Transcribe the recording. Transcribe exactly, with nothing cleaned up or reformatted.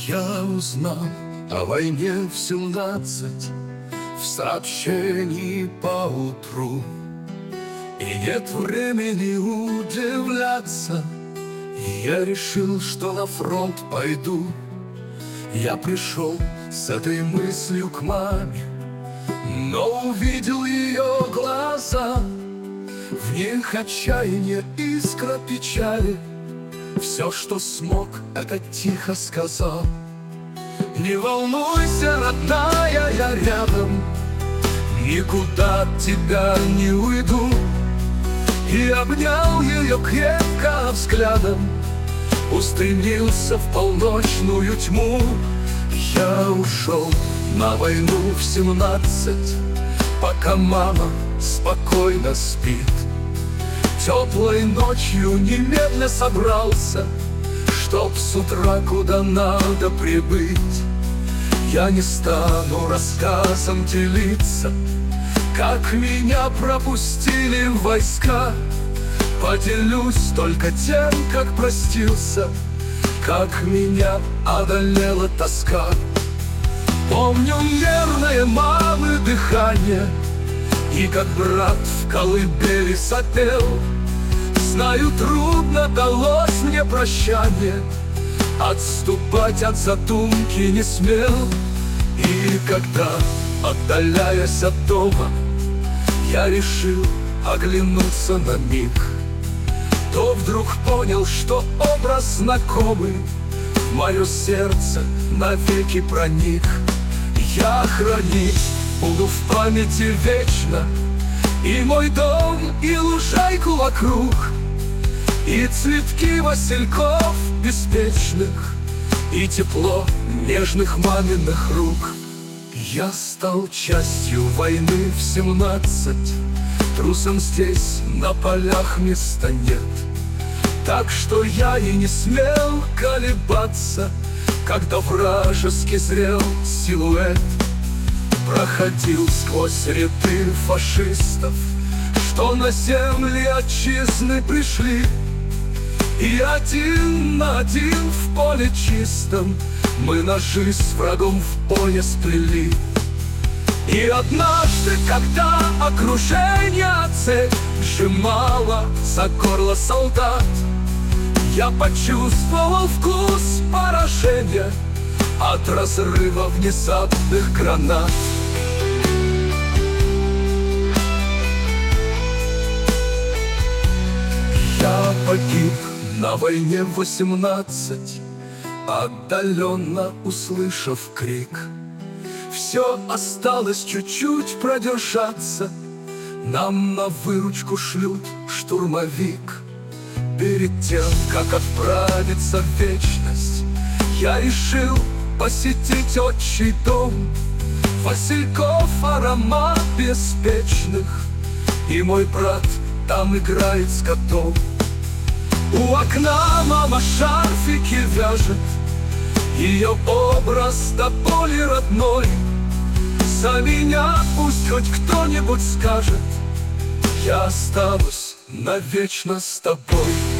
Я узнал о войне в семнадцать в сообщении поутру, и нет времени удивляться. И я решил, что на фронт пойду. Я пришел с этой мыслью к маме, но увидел ее глаза. В них отчаяние, искра печали. Все, что смог, это тихо сказал: не волнуйся, родная, я рядом, никуда от тебя не уйду. И обнял ее крепко взглядом, устремился в полночную тьму. Я ушел на войну в семнадцать, пока мама спокойно спит. Теплой ночью немедля собрался, чтоб с утра куда надо прибыть. Я не стану рассказом делиться, как меня пропустили в войска. Поделюсь только тем, как простился, как меня одолела тоска. Помню нервное мамы дыхание, и как брат в колыбели сопел. Знаю, трудно далось мне прощание, отступать от задумки не смел. И когда, отдаляясь от дома, я решил оглянуться на миг, то вдруг понял, что образ знакомый в мое сердце навеки проник. Я хранить буду в памяти вечно и мой дом, и лужайку вокруг, и цветки васильков беспечных, и тепло нежных маминых рук. Я стал частью войны в семнадцать, трусом здесь на полях места нет. Так что я и не смел колебаться, когда вражеский зрел силуэт проходил сквозь ряды фашистов, что на земли отчизны пришли. И один на один в поле чистом мы ножи с врагом в бое сплели. И однажды, когда окружение цель сжимало за горло солдат, я почувствовал вкус поражения от разрыва внезапных гранат. Я погиб на войне в восемнадцать, отдаленно услышав крик. Все осталось чуть-чуть продержаться, нам на выручку шлют штурмовик. Перед тем, как отправиться в вечность, я решил посетить отчий дом. Васильков аромат беспечных, и мой брат там играет с котом. У окна мама шарфики вяжет, ее образ до боли родной. За меня пусть хоть кто-нибудь скажет: я останусь навечно с тобой.